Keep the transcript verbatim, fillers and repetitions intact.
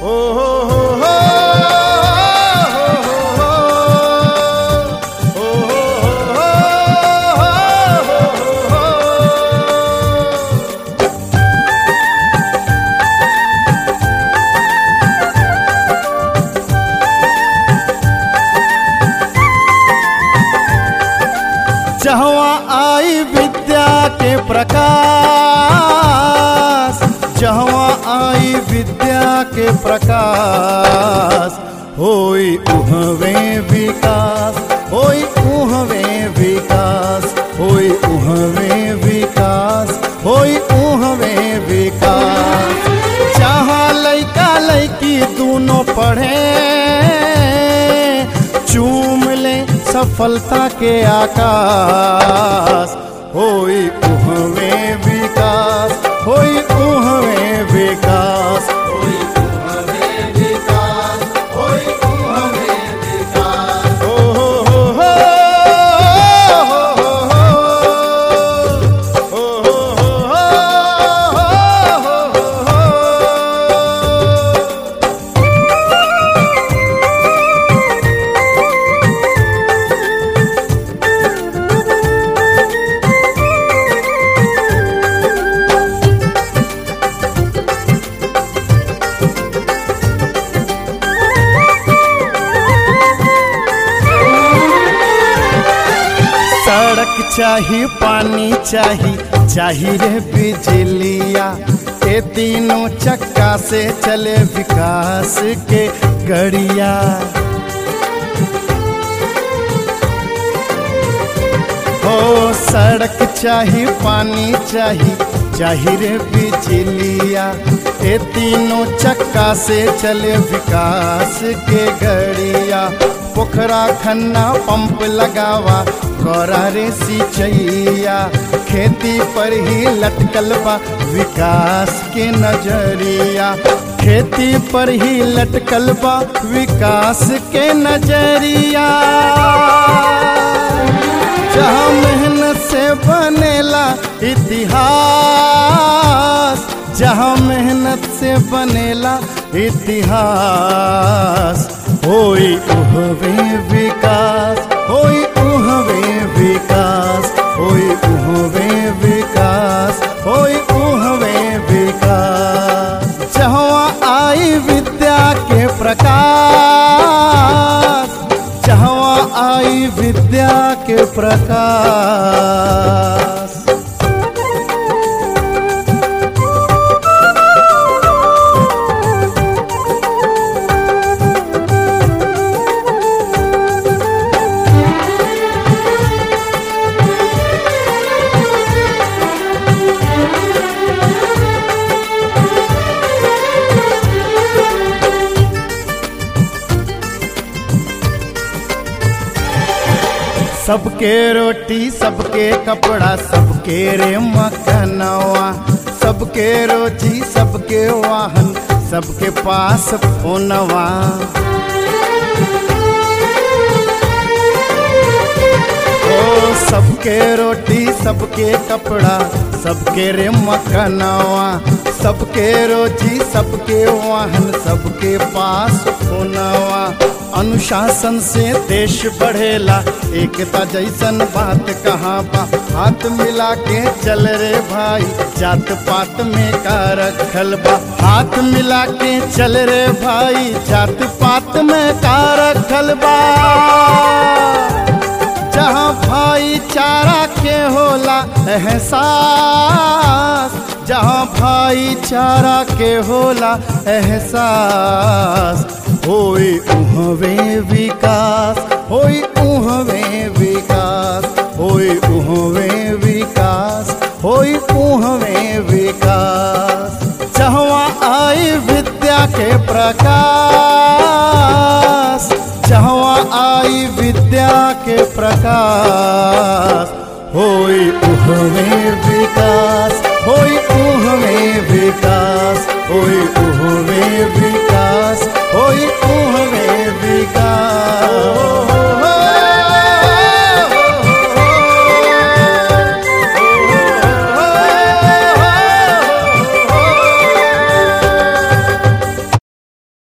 हो हो हो हो जहाँ आई विद्या के प्रकाश, जहाँ आई विद्या के प्रकाश, होई उहवे विकास, होई उहवे विकास, होई उहवे विकास, होई उहवे विकास। जहाँ लइका लइकी दोनों पढ़े, चूम ले सफलता के आकाश, होई उहवे विकास, होई उहवे विकास, होई उहवे विकास, होई उहवे विकास। हो हो हो हो हो हो हो हो हो हो। सड़क चाही, पानी चाही, चाही रे बिजलिया, ये तीनों चक्का से चले विकास के गड़िया। हो सड़क चाही, पानी चाही, चाही रे बिजलिया, ये तीनों चक्का से चले विकास के गड़िया। पोखरा खन्ना पंप लगावा, कोरा रे सिंचैया, खेती पर ही लटकल बा विकास के नजरिया, खेती पर ही लटकल बा विकास के नजरिया। जहाँ मेहनत से बनेला इतिहास, जहाँ मेहनत से बनेला इतिहास, होई उहवे विकास, होई उहवे विकास, होई उहवे विकास, होई उहवे विकास। जहाँ आई विद्या के प्रकाश, जहाँ आई विद्या के प्रकाश। सबके रोटी, सबके कपड़ा, सबके रे मकनवा, सबके रोजी, सबके वाहन, सबके पास फोनवा। ओ सबके रोटी, सबके कपड़ा, सबके रे मकनवा, सबके रोजी, सबके वाहन, सबके पास फोनवा। अनुशासन से देश बढ़ेला, एकता जैसन बात कहाँ बा, हाथ मिला के चल रे भाई, जात पात में का रखल बा, हाथ मिला के चल रे भाई, जात पात में का रखल बा। जहाँ भाईचारा के होला एहसास, जहाँ भाईचारा के होला एहसास, होई उहवे विकास, होई उहवे विकास, होई उहवे विकास, होई उहवे विकास। जहाँ आई विद्या के प्रकाश, जहाँ आई विद्या के प्रकाश, होई उहवे विकास, होई उहवे विकास, होई